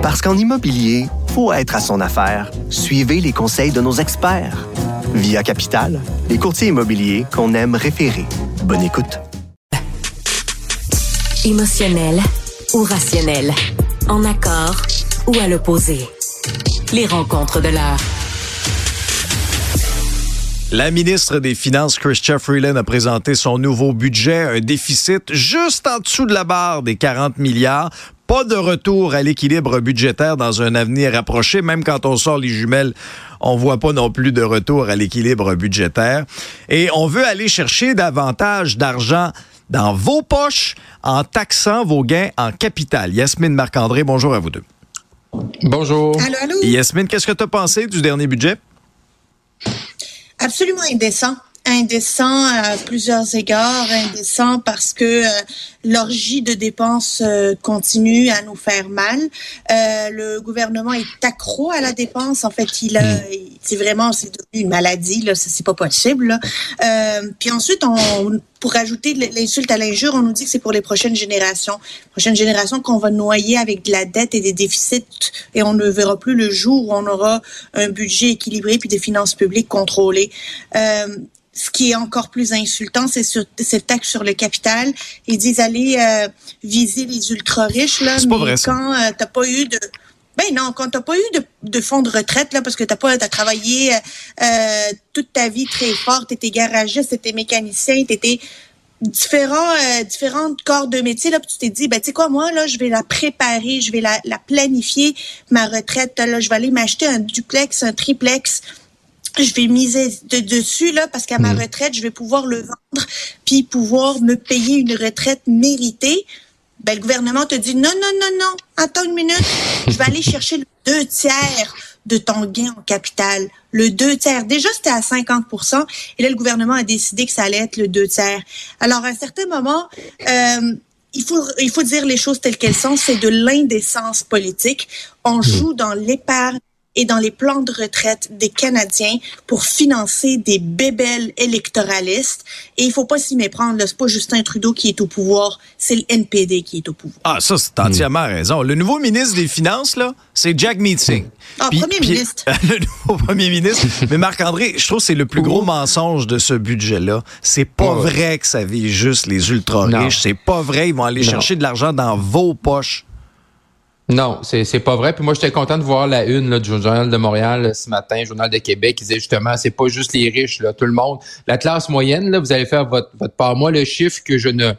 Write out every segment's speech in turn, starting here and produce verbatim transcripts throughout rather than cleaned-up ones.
Parce qu'en immobilier, faut être à son affaire. Suivez les conseils de nos experts. Via Capital, les courtiers immobiliers qu'on aime référer. Bonne écoute. Émotionnel ou rationnel, en accord ou à l'opposé. Les rencontres de l'heure. La ministre des Finances, Chrystia Freeland, a présenté son nouveau budget, un déficit juste en dessous de la barre des quarante milliards. Pas de retour à l'équilibre budgétaire dans un avenir rapproché. Même quand on sort les jumelles, on voit pas non plus de retour à l'équilibre budgétaire. Et on veut aller chercher davantage d'argent dans vos poches en taxant vos gains en capital. Yasmine Marc-André, bonjour à vous deux. Bonjour. Allô, allô. Yasmine, qu'est-ce que tu as pensé du dernier budget? Absolument indécent. Indécent à plusieurs égards, indécent parce que euh, l'orgie de dépenses euh, continue à nous faire mal. Euh, le gouvernement est accro à la dépense. En fait, il a, il, c'est vraiment, c'est devenu une maladie. Là, ça, c'est pas possible. Là. Euh, puis ensuite, on, pour ajouter l'insulte à l'injure, on nous dit que c'est pour les prochaines générations, prochaines générations qu'on va noyer avec de la dette et des déficits, et on ne verra plus le jour où on aura un budget équilibré puis des finances publiques contrôlées. Euh, Ce qui est encore plus insultant, c'est sur cette taxe sur le capital. Ils disent aller euh, viser les ultra-riches, là, c'est mais pas vrai, ça. quand euh, t'as pas eu de... Ben non, quand t'as pas eu de, de fonds de retraite, là, parce que t'as pas t'as travaillé euh, toute ta vie très fort, t'étais garagiste, t'étais mécanicien, t'étais différents euh, différentes corps de métier, là, puis tu t'es dit, ben tu sais quoi, moi, là, je vais la préparer, je vais la, la planifier, ma retraite, là, je vais aller m'acheter un duplex, un triplex. Je vais miser de dessus là parce qu'à ma retraite, je vais pouvoir le vendre puis pouvoir me payer une retraite méritée. Ben le gouvernement te dit non non non non, attends une minute, je vais aller chercher le deux tiers de ton gain en capital. Le deux tiers. Déjà c'était à cinquante pour cent et là le gouvernement a décidé que ça allait être le deux tiers. Alors à un certain moment, euh, il faut il faut dire les choses telles qu'elles sont. C'est de l'indécence politique. On joue dans l'épargne et dans les plans de retraite des Canadiens pour financer des bébelles électoralistes. Et il faut pas s'y méprendre, là. C'est pas Justin Trudeau qui est au pouvoir, c'est le N P D qui est au pouvoir. Ah, ça, c'est entièrement mmh. raison. Le nouveau ministre des Finances, là, c'est Jack Meeting. Ah, puis, premier puis, ministre. Le nouveau premier ministre. Mais Marc-André, je trouve que c'est le plus gros mensonge de ce budget-là. C'est pas ouais. vrai que ça vise juste les ultra-riches. C'est pas vrai. Ils vont aller non. chercher de l'argent dans vos poches. Non, c'est c'est pas vrai. Puis moi, j'étais content de voir la une là, du Journal de Montréal là, ce matin, Journal de Québec, qui disait justement, c'est pas juste les riches, là, tout le monde. La classe moyenne, là, vous allez faire votre, votre part. Moi, le chiffre que je ne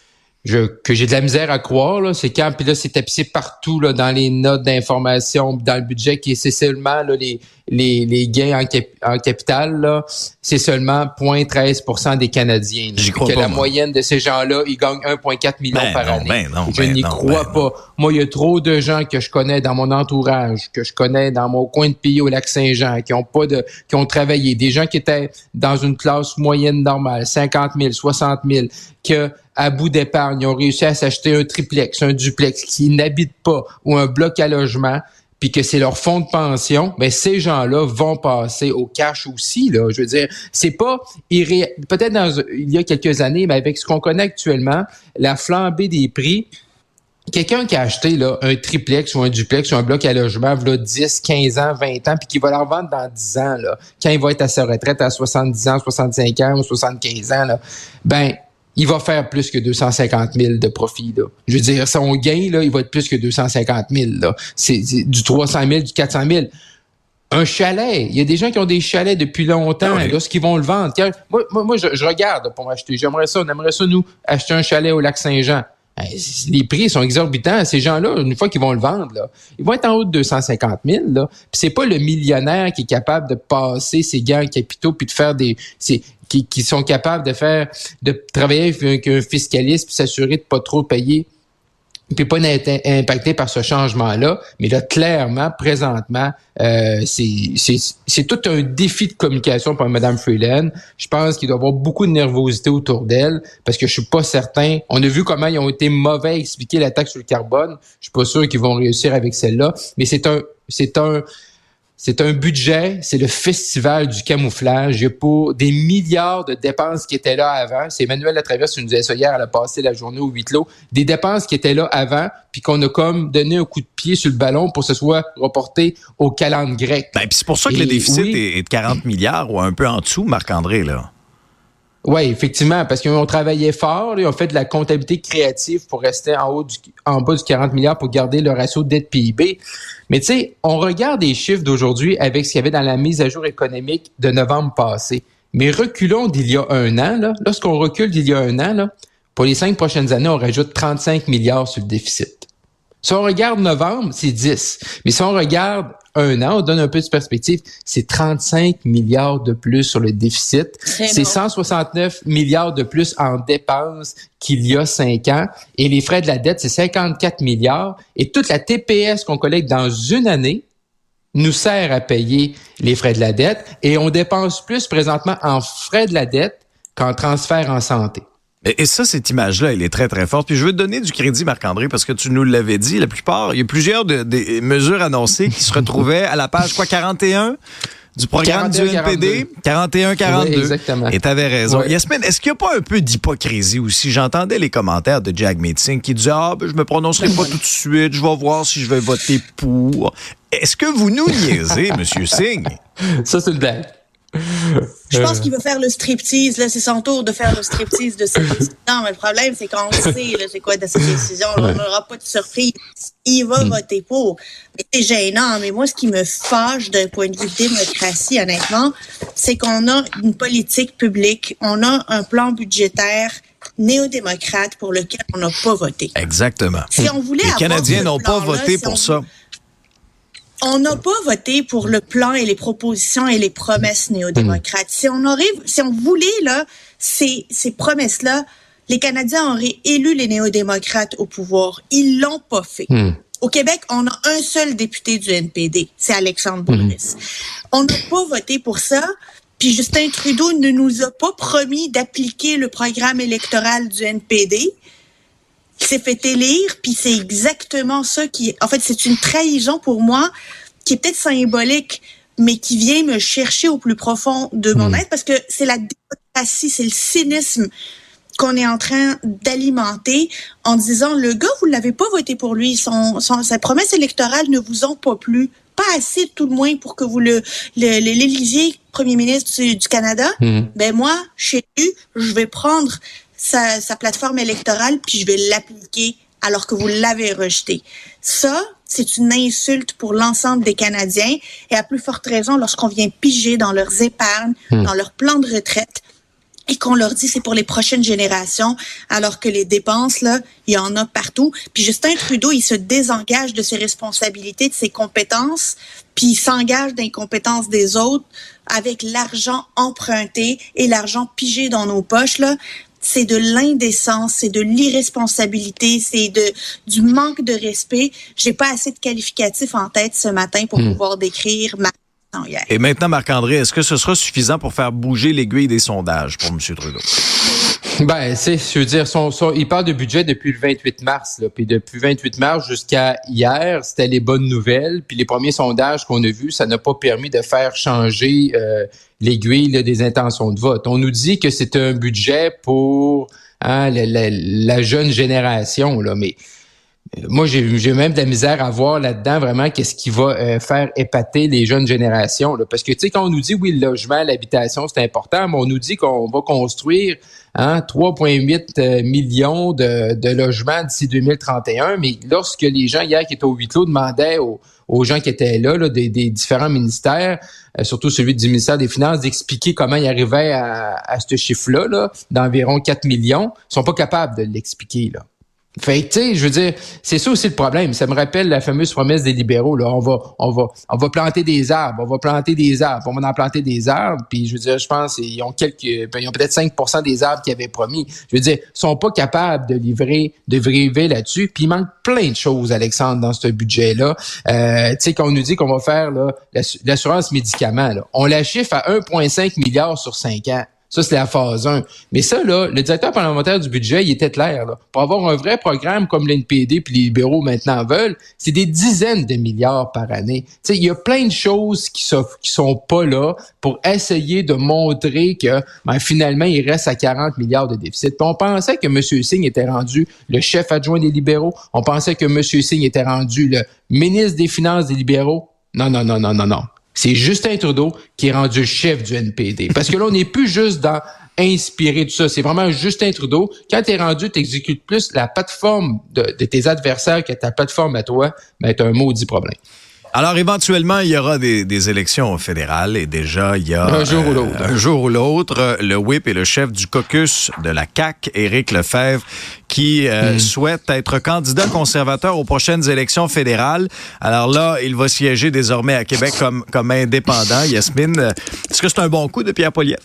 je que j'ai de la misère à croire, là, c'est quand, puis là, c'est tapissé partout là, dans les notes d'information, dans le budget, qui c'est seulement là, les, les, les gains en, cap, en capital, là, c'est seulement zéro virgule treize pour cent des Canadiens. J'y crois que pas, la moi. moyenne de ces gens-là, ils gagnent un virgule quatre million ben par non, année. Ben non, je ben n'y non, crois ben pas. Non. Moi, il y a trop de gens que je connais dans mon entourage, que je connais dans mon coin de pays au Lac-Saint-Jean, qui ont pas de, qui ont travaillé, des gens qui étaient dans une classe moyenne normale, cinquante mille, soixante mille, que à bout d'épargne, ils ont réussi à s'acheter un triplex, un duplex, qui n'habitent pas, ou un bloc à logement, puis que c'est leur fonds de pension, ben ces gens-là vont passer au cash aussi, là. Je veux dire, c'est pas irré... peut-être dans il y a quelques années, mais avec ce qu'on connaît actuellement, la flambée des prix, quelqu'un qui a acheté là un triplex ou un duplex ou un bloc à logement là dix, quinze ans, vingt ans, puis qui va la revendre dans dix ans, là, quand il va être à sa retraite à soixante-dix ans, soixante-cinq ans ou soixante-quinze ans, là, ben il va faire plus que deux cent cinquante mille de profit, là. Je veux dire, son gain, là, il va être plus que deux cent cinquante mille, là. C'est, c'est du trois cent mille, du quatre cent mille. Un chalet. Il y a des gens qui ont des chalets depuis longtemps. Ah oui. Lorsqu'ils vont le vendre. Moi, moi, moi je, je regarde pour m'acheter. J'aimerais ça, on aimerait ça, nous, acheter un chalet au Lac-Saint-Jean. Les prix sont exorbitants. Ces gens-là, une fois qu'ils vont le vendre, là, ils vont être en haut de deux cent cinquante mille. Là. Puis c'est pas le millionnaire qui est capable de passer ses gains en capitaux puis de faire des... C'est, qui, qui sont capables de faire... de travailler avec un fiscaliste puis s'assurer de pas trop payer puis pas être impacté par ce changement-là. Mais là, clairement, présentement, euh, c'est, c'est, c'est tout un défi de communication pour Mme Freeland. Je pense qu'il doit y avoir beaucoup de nervosité autour d'elle parce que je suis pas certain. On a vu comment ils ont été mauvais à expliquer la taxe sur le carbone. Je suis pas sûr qu'ils vont réussir avec celle-là. Mais c'est un, c'est un, c'est un budget, c'est le festival du camouflage. Il y a pas des milliards de dépenses qui étaient là avant. C'est Emmanuel Latraverse qui nous disait ça hier, elle a passé la journée au huis clos. Des dépenses qui étaient là avant, puis qu'on a comme donné un coup de pied sur le ballon pour que ce soit reporté au calendrier grec. Ben, puis c'est pour ça que Et, le déficit oui, est de quarante milliards ou un peu en dessous, Marc-André, là. Oui, effectivement, parce qu'ils ont travaillé fort, là, ils ont fait de la comptabilité créative pour rester en haut du, en bas du quarante milliards pour garder le ratio dette P I B. Mais tu sais, on regarde les chiffres d'aujourd'hui avec ce qu'il y avait dans la mise à jour économique de novembre passé. Mais reculons d'il y a un an, là, lorsqu'on recule d'il y a un an, là, pour les cinq prochaines années, on rajoute trente-cinq milliards sur le déficit. Si on regarde novembre, c'est dix. Mais si on regarde un an, on donne un peu de perspective, c'est trente-cinq milliards de plus sur le déficit. C'est, c'est cent soixante-neuf milliards de plus en dépenses qu'il y a cinq ans. Et les frais de la dette, c'est cinquante-quatre milliards. Et toute la T P S qu'on collecte dans une année nous sert à payer les frais de la dette. Et on dépense plus présentement en frais de la dette qu'en transfert en santé. Et ça, cette image-là, elle est très, très forte. Puis je veux te donner du crédit, Marc-André, parce que tu nous l'avais dit, la plupart, il y a plusieurs de, des mesures annoncées qui se retrouvaient à la page, quoi, quarante et un du programme quarante et un, du N P D? quarante et un quarante-deux. Oui, exactement. Et t'avais raison. Oui. Yasmine, est-ce qu'il n'y a pas un peu d'hypocrisie aussi? J'entendais les commentaires de Jagmeet Singh qui disaient « Ah, ben, je me prononcerai pas tout de suite, je vais voir si je vais voter pour. » Est-ce que vous nous niaisez, M. Singh? Ça, c'est une blague. Je pense qu'il va faire le striptease, là, c'est son tour de faire le striptease de cette décision. Non, mais le problème, c'est qu'on sait, là, c'est quoi de cette décision. Là, on n'aura pas de surprise. Il va mm. voter pour. Mais c'est gênant. Mais moi, ce qui me fâche d'un point de vue démocratie, honnêtement, c'est qu'on a une politique publique, on a un plan budgétaire néo-démocrate pour lequel on n'a pas voté. Exactement. Si on voulait Les Canadiens n'ont pas voté pour si ça. On n'a pas voté pour le plan et les propositions et les promesses néo-démocrates. Mmh. Si on aurait, si on voulait, là, ces, ces promesses-là, les Canadiens auraient élu les néo-démocrates au pouvoir. Ils l'ont pas fait. Mmh. Au Québec, on a un seul député du N P D. C'est Alexandre Boulris. Mmh. On n'a pas voté pour ça. Puis Justin Trudeau ne nous a pas promis d'appliquer le programme électoral du N P D. Il s'est fait élire, puis c'est exactement ça qui... En fait, c'est une trahison pour moi qui est peut-être symbolique, mais qui vient me chercher au plus profond de mon mmh. être, parce que c'est la démocratie, c'est le cynisme qu'on est en train d'alimenter en disant, le gars, vous ne l'avez pas voté pour lui, son, son, sa promesse électorale ne vous ont pas plu, pas assez tout le moins pour que vous le, le, l'élisiez premier ministre du, du Canada. Mmh. Ben moi, chez lui, je vais prendre... Sa, sa plateforme électorale, puis je vais l'appliquer alors que vous l'avez rejeté. Ça, c'est une insulte pour l'ensemble des Canadiens et à plus forte raison lorsqu'on vient piger dans leurs épargnes, mmh. dans leurs plans de retraite et qu'on leur dit c'est pour les prochaines générations alors que les dépenses, là, il y en a partout. Puis Justin Trudeau, il se désengage de ses responsabilités, de ses compétences, puis il s'engage dans les compétences des autres avec l'argent emprunté et l'argent pigé dans nos poches, là. C'est de l'indécence, c'est de l'irresponsabilité, c'est de du manque de respect. J'ai pas assez de qualificatifs en tête ce matin pour mmh. pouvoir décrire ma question hier. Et maintenant, Marc-André, est-ce que ce sera suffisant pour faire bouger l'aiguille des sondages pour M. Trudeau? Ben, c'est, je veux dire, son, son, il parle de budget depuis le vingt-huit mars, là, puis depuis le vingt-huit mars jusqu'à hier, c'était les bonnes nouvelles, puis les premiers sondages qu'on a vus, ça n'a pas permis de faire changer euh, l'aiguille là, des intentions de vote. On nous dit que c'est un budget pour hein, la, la, la jeune génération, là, mais moi, j'ai, j'ai même de la misère à voir là-dedans vraiment qu'est-ce qui va euh, faire épater les jeunes générations. Là. Parce que, tu sais, quand on nous dit, oui, le logement, l'habitation, c'est important, mais on nous dit qu'on va construire hein, trois virgule huit euh, millions de, de logements d'ici deux mille trente et un. Mais lorsque les gens, hier, qui étaient au huis clos, demandaient aux, aux gens qui étaient là, là des, des différents ministères, euh, surtout celui du ministère des Finances, d'expliquer comment ils arrivaient à, à ce chiffre-là, là, d'environ quatre millions, ils sont pas capables de l'expliquer, là. Fait que, tu sais, je veux dire, c'est ça aussi le problème. Ça me rappelle la fameuse promesse des libéraux, là. On va, on va, on va planter des arbres, on va planter des arbres, on va en planter des arbres. Puis, je veux dire, je pense, ils ont quelques, ben, ils ont peut-être cinq pour cent des arbres qu'ils avaient promis. Je veux dire, ils sont pas capables de livrer, de livrer là-dessus. Puis, il manque plein de choses, Alexandre, dans ce budget-là. Euh, tu sais, quand on nous dit qu'on va faire, là, l'assurance médicaments, là, on la chiffre à un virgule cinq milliard sur cinq ans. Ça, c'est la phase un. Mais ça, là, le directeur parlementaire du budget, il était clair, là. Pour avoir un vrai programme comme l'N P D puis les libéraux maintenant veulent, c'est des dizaines de milliards par année. Tu sais, il y a plein de choses qui sont, qui sont pas là pour essayer de montrer que, ben, finalement, il reste à quarante milliards de déficit. Puis on pensait que M. Singh était rendu le chef adjoint des libéraux. On pensait que M. Singh était rendu le ministre des Finances des libéraux. Non, non, non, non, non, non. C'est Justin Trudeau qui est rendu chef du N P D. Parce que là, on n'est plus juste dans inspirer tout ça. C'est vraiment Justin Trudeau. Quand tu es rendu, tu exécutes plus la plateforme de, de tes adversaires que ta plateforme à toi, ben, tu as un maudit problème. Alors, éventuellement, il y aura des, des élections fédérales et déjà, il y a... Un jour euh, ou l'autre. Un jour ou l'autre, le whip et le chef du caucus de la C A Q, Éric Lefebvre, qui euh, mm. souhaite être candidat conservateur aux prochaines élections fédérales. Alors là, il va siéger désormais à Québec comme, comme indépendant. Yasmine, est-ce que c'est un bon coup de Pierre Poilievre?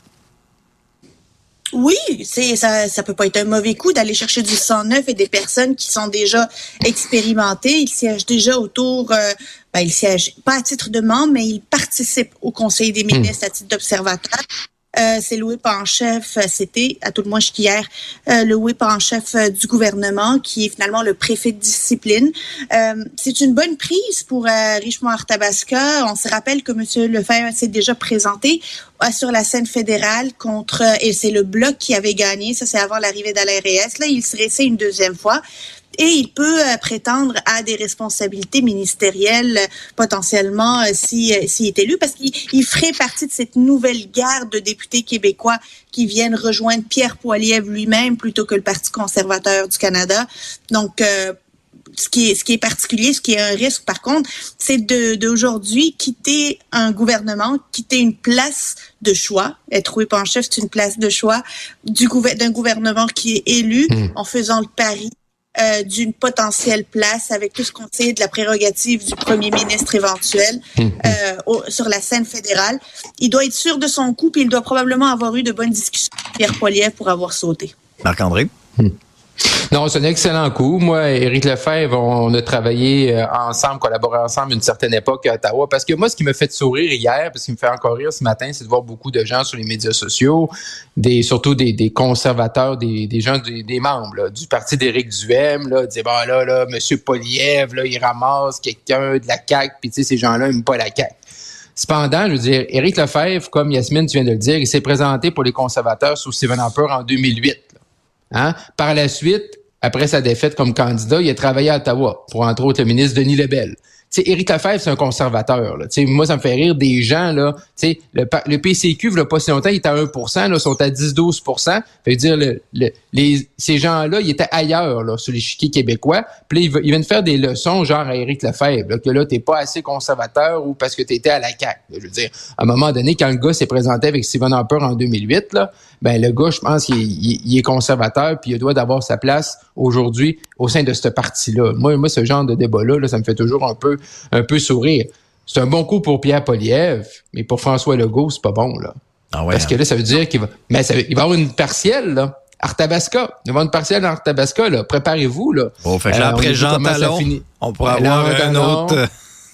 Oui, c'est ça, ça peut pas être un mauvais coup d'aller chercher du sang neuf et des personnes qui sont déjà expérimentées. Ils siègent déjà autour, euh, ben, ils siègent pas à titre de membre, mais ils participent au Conseil des ministres mmh. à titre d'observateur. Euh, c'est le whip en chef, c'était, à tout le moins jusqu'hier, euh, le whip en chef euh, du gouvernement, qui est finalement le préfet de discipline. Euh, c'est une bonne prise pour euh, Richemont-Arthabasca. On se rappelle que M. Lefebvre s'est déjà présenté euh, sur la scène fédérale contre, euh, et c'est le Bloc qui avait gagné, ça c'est avant l'arrivée d'Alain Reyes. Là, il se réessaie une deuxième fois. Et il peut euh, prétendre à des responsabilités ministérielles euh, potentiellement euh, si euh, s'il est élu, parce qu'il il ferait partie de cette nouvelle garde de députés québécois qui viennent rejoindre Pierre Poilievre lui-même plutôt que le Parti conservateur du Canada. Donc, euh, ce qui est ce qui est particulier, ce qui est un risque par contre, c'est de d'aujourd'hui quitter un gouvernement, quitter une place de choix. Être whip en chef, c'est une place de choix du gouver- d'un gouvernement qui est élu mmh. en faisant le pari Euh, d'une potentielle place avec tout ce qu'on sait de la prérogative du premier ministre éventuel euh, au, sur la scène fédérale. Il doit être sûr de son coup, puis il doit probablement avoir eu de bonnes discussions avec Pierre Poilievre pour avoir sauté. Marc-André? Hmm. Non, c'est un excellent coup. Moi, Éric Lefebvre, on a travaillé ensemble, collaboré ensemble à une certaine époque à Ottawa. Parce que moi, ce qui me fait sourire hier, parce qu'il me fait encore rire ce matin, c'est de voir beaucoup de gens sur les médias sociaux, des surtout des, des conservateurs, des, des gens, des, des membres là, du parti d'Éric Duhaime, là, disaient, bon là, là, M. Poilievre, là, il ramasse quelqu'un de la C A Q, puis tu sais, ces gens-là n'aiment pas la C A Q. Cependant, je veux dire, Éric Lefebvre, comme Yasmine, tu viens de le dire, il s'est présenté pour les conservateurs sous Stephen Harper en deux mille huit. Hein? Par la suite, après sa défaite comme candidat, il a travaillé à Ottawa pour, entre autres, le ministre Denis Lebel. Tu sais, Éric Lefebvre, c'est un conservateur. Là. Tu sais, moi, ça me fait rire des gens, là. Tu sais, le, le P C Q, il n'y a pas si longtemps, il était à un pour cent, là, sont à dix à douze pour cent. Fait dire, le, le, les, ces gens-là, ils étaient ailleurs, là, sur l'échiquier québécois. Puis là, ils, ils viennent faire des leçons, genre à Éric Lefebvre, là, que là, t'es pas assez conservateur ou parce que t'étais à la C A Q. Là. Je veux dire, à un moment donné, quand le gars s'est présenté avec Stephen Harper en deux mille huit, là, ben, le gars, je pense qu'il il, il est conservateur, puis il doit d'avoir sa place aujourd'hui au sein de ce parti-là. Moi, moi, ce genre de débat-là, là, ça me fait toujours un peu, un peu sourire. C'est un bon coup pour Pierre Poilievre, mais pour François Legault, c'est pas bon, là. Ah ouais, Parce hein. que là, ça veut dire qu'il va, mais ça, il va avoir une partielle, là. Arthabasca. Il va avoir une partielle en Arthabasca, là. Préparez-vous, là. Bon, fait que là, euh, après Jean Talon, on pourra ben, avoir un autre.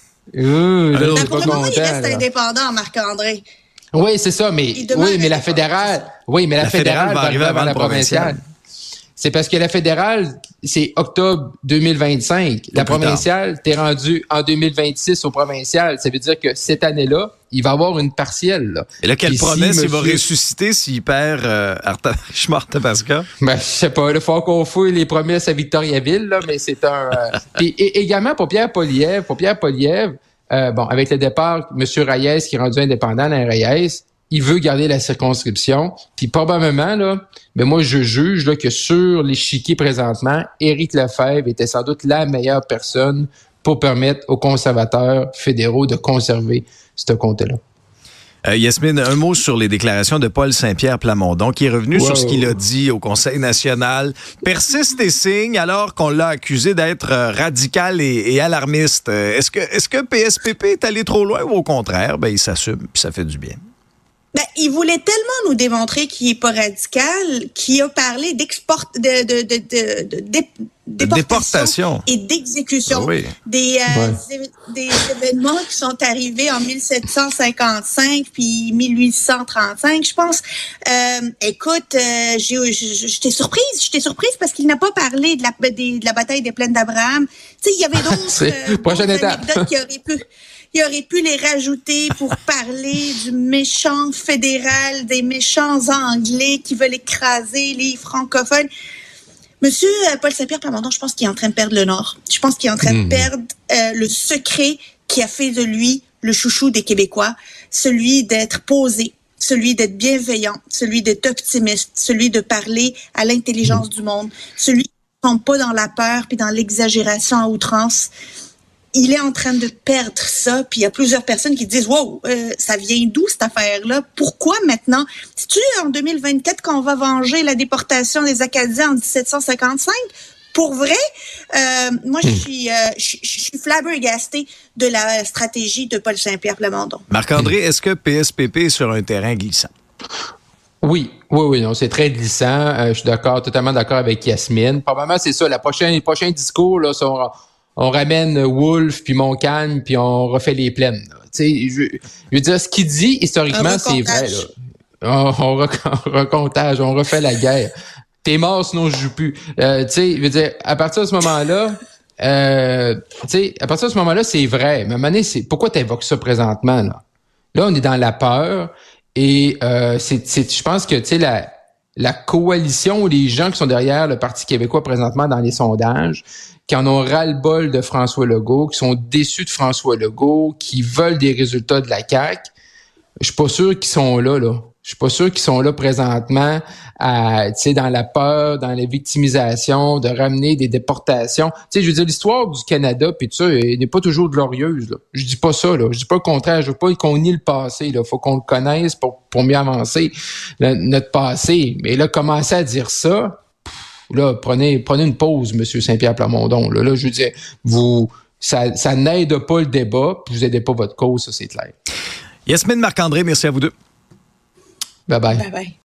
Euh, là, là, pour le moment, il reste indépendant, Marc-André. Oui, c'est ça, mais oui, mais la fédérale, oui, mais la, la fédérale, fédérale va arriver avant la provinciale. C'est parce que la fédérale, c'est octobre deux mille vingt-cinq. La provinciale, t'es rendu en deux mille vingt-six au provincial. Ça veut dire que cette année-là, il va y avoir une partielle. Là. Et là, quelle promesse si il monsieur... va ressusciter s'il perd euh, Arthabasca? Ben, je sais pas. Il faut qu'on fouille les promesses à Victoriaville, là, mais c'est un... Euh... Puis, et également pour Pierre Poilievre, pour Pierre Poilievre, euh, bon, avec le départ, M. Reyes qui est rendu indépendant, Alain Reyes, il veut garder la circonscription. Puis probablement, là, ben moi, je juge là, que sur l'échiquier présentement, Éric Lefebvre était sans doute la meilleure personne pour permettre aux conservateurs fédéraux de conserver ce comté-là. Euh, Yasmine, un mot sur les déclarations de Paul Saint-Pierre Plamondon, qui est revenu wow. sur ce qu'il a dit au Conseil national. Persiste et signe alors qu'on l'a accusé d'être radical et, et alarmiste. Est-ce que, est-ce que P S P P est allé trop loin ou au contraire, ben, il s'assume puis ça fait du bien? Ben, il voulait tellement nous démontrer qu'il est pas radical, qu'il a parlé d'export, de, de, de, de, de, de déportation, et d'exécution. Oui. Des, euh, ouais. des événements qui sont arrivés en mille sept cent cinquante-cinq puis mille huit cent trente-cinq, je pense. Euh, écoute, euh, j'ai, j'étais surprise, j'étais surprise parce qu'il n'a pas parlé de la, de, de la bataille des plaines d'Abraham. Tu sais, il y avait d'autres, euh, d'autres anecdotes qui auraient pu... Il aurait pu les rajouter pour parler du méchant fédéral, des méchants Anglais qui veulent écraser les francophones. Monsieur Paul Saint-Pierre Plamondon, je pense qu'il est en train de perdre le Nord. Je pense qu'il est en train mmh. de perdre euh, le secret qui a fait de lui le chouchou des Québécois, celui d'être posé, celui d'être bienveillant, celui d'être optimiste, celui de parler à l'intelligence mmh. du monde, celui qui ne tombe pas dans la peur puis dans l'exagération à outrance. Il est en train de perdre ça, puis il y a plusieurs personnes qui disent « Wow, euh, ça vient d'où cette affaire-là? Pourquoi maintenant? C'est-tu en deux mille vingt-quatre qu'on va venger la déportation des Acadiens en dix-sept cent cinquante-cinq? Pour vrai? Euh, moi, je suis euh, je suis flabbergastée de la stratégie de Paul Saint-Pierre Plamondon. Marc-André, est-ce que P S P P est sur un terrain glissant? Oui, oui, oui, non, c'est très glissant. Euh, je suis d'accord, totalement d'accord avec Yasmine. Probablement, c'est ça, la prochaine, les prochains discours, là, sont... On ramène Wolfe puis Montcalm puis on refait les plaines. Tu sais, je, je veux dire, ce qu'il dit historiquement, c'est vrai. Là. On, on, on recomptage, on refait la guerre. T'es mort, sinon je joue plus. Euh, tu sais, je veux dire, à partir de ce moment-là, euh, tu sais, à partir de ce moment-là, c'est vrai. Mais à un moment donné, c'est pourquoi t'invoques ça présentement là? Là, on est dans la peur et euh, c'est, c'est, je pense que tu sais la la coalition ou les gens qui sont derrière le Parti québécois présentement dans les sondages, qui en ont ras-le-bol de François Legault, qui sont déçus de François Legault, qui veulent des résultats de la C A Q, je suis pas sûr qu'ils sont là, là. Je suis pas sûr qu'ils sont là présentement à, tu sais, dans la peur, dans la victimisation, de ramener des déportations. Tu sais, je veux dire, l'histoire du Canada puis tout ça, elle n'est pas toujours glorieuse, là. Je dis pas ça, là. Je dis pas le contraire. Je veux pas qu'on nie le passé, là. Faut qu'on le connaisse pour, pour mieux avancer le, notre passé. Mais là, commencer à dire ça, là, prenez, prenez une pause, Monsieur Saint-Pierre Plamondon. Là, là, je veux dire, vous, ça, ça n'aide pas le débat, puis vous aidez pas votre cause, ça, c'est clair. Yasmine, Marc-André, merci à vous deux. Bye bye. Bye bye.